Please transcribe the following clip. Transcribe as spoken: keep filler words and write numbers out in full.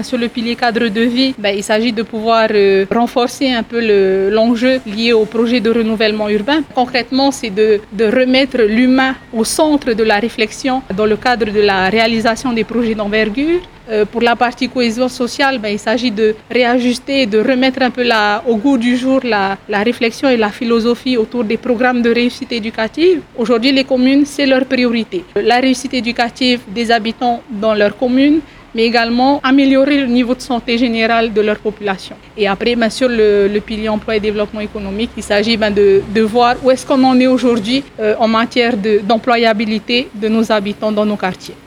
Sur le pilier cadre de vie, ben, il s'agit de pouvoir euh, renforcer un peu le, l'enjeu lié au projet de renouvellement urbain. Concrètement, c'est de, de remettre l'humain au centre de la réflexion dans le cadre de la réalisation des projets d'envergure. Euh, pour la partie cohésion sociale, ben, il s'agit de réajuster, de remettre un peu la, au goût du jour la, la réflexion et la philosophie autour des programmes de réussite éducative. Aujourd'hui, les communes, c'est leur priorité. La réussite éducative des habitants dans leur commune, mais également améliorer le niveau de santé générale de leur population. Et après, bien sûr, le, le pilier emploi et développement économique, il s'agit ben, de, de voir où est-ce qu'on en est aujourd'hui euh, en matière de, d'employabilité de nos habitants dans nos quartiers.